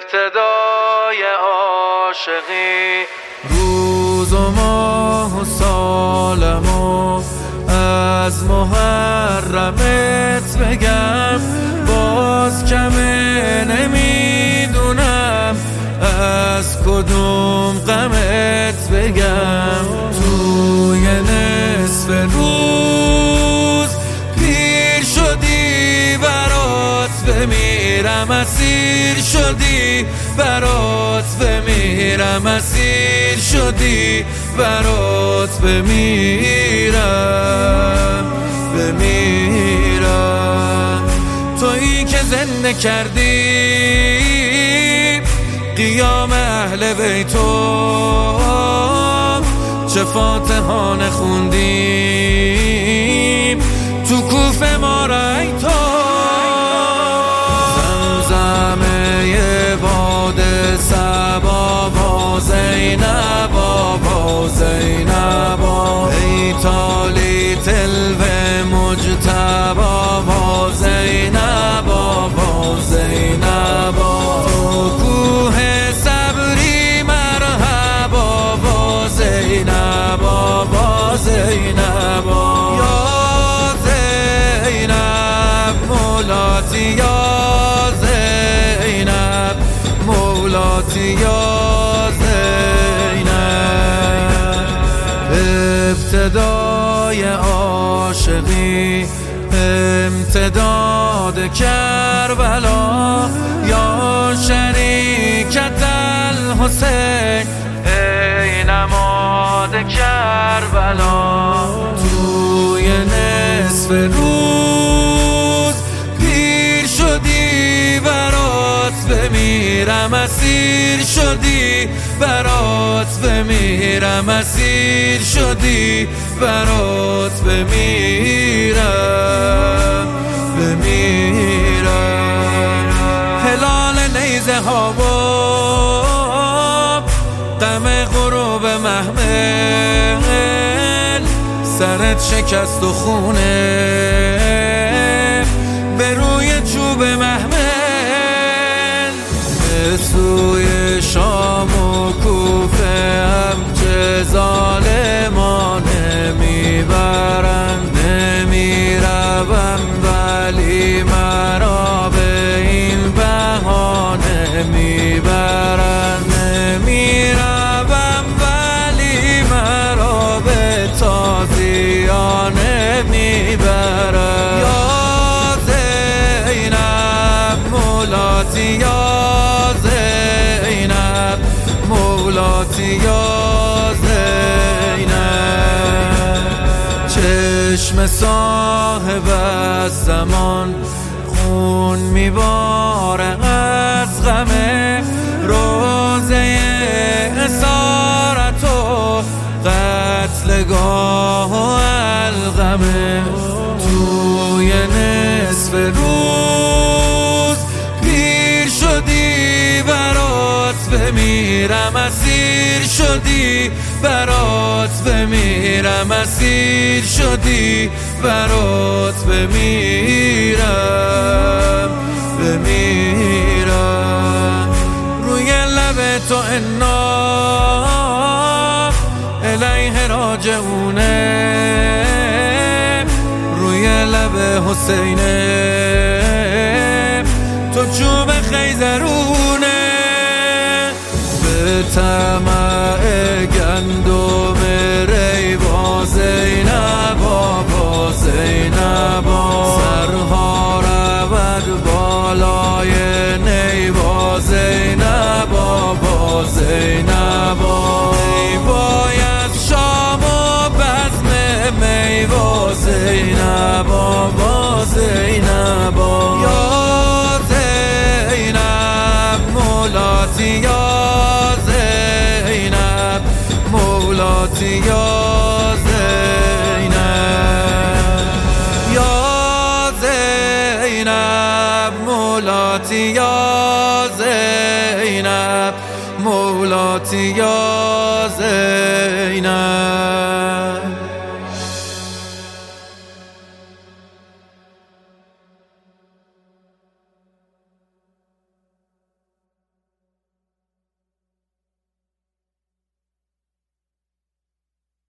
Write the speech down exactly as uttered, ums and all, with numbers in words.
ابتدای عاشقی. روز و ماه و سالمو از محرمت بگم، باز کمه نمیدونم از کدوم غمت بگم. توی نصف روز پیر شدی برات بمیرم، اسیر شدی برات بمیرم، اسیر شدی برات بمیرم بمیرم. تویی که زنده کردی قیام اهل بیتو، چه فاتحانه خوندیم تو کوفه ما رایتو. زمزمه باد صبا با زینبا با زینبا، ای تالی تلو مجتبا با زینبا با زینبا. تو کوه صبری مرحبا با زینبا با زینبا. یا زینب مولاتی، یا زینب مولاتی، یا زینب. ابتدای عاشقی امتداد کربلا، یا شریکت الحسین ای نماد کربلا. توی نصف روز پیر شدی برات بمیرم، اسیر شدی برات بمیرم، اسیر شدی برات بمیرم بمیرم. هلال نیزه ها و غم غروب محمل، سرت شکست و خونه به روی چوب محمل. به سوی شام و کوفه هم چه ظالمانه میبرند، نمیروم ولی مرا به این بهانه میبرند، نمیروم ولی مرا به تازیانه میبرند. یا زینب مولاتی، یا زینب مولاتی، یا زینب. چشم صاحب از زمان خون میباره از غمه، روزه اسارت و قتلگاه و الغمه. توی نصف روز پیر شدی برات بمیرم، اسیر شدی برات بمیرم، اسیر شدی برات بمیرم بمیرم. روی لب تو انا الیه راجعونه، روی لب حسینه تو چوب خیزرونه. به طمع گندم ری با زینبا با زینبا، سرها رود بالای نی با زینبا با زینبا. ای باید شام و بزم می با زینبا با زینبا. یا زینب مولاتی، یا زینب مولاتی، یا زینب. یا زینب مولاتی، یا زینب مولاتی، یا زینب.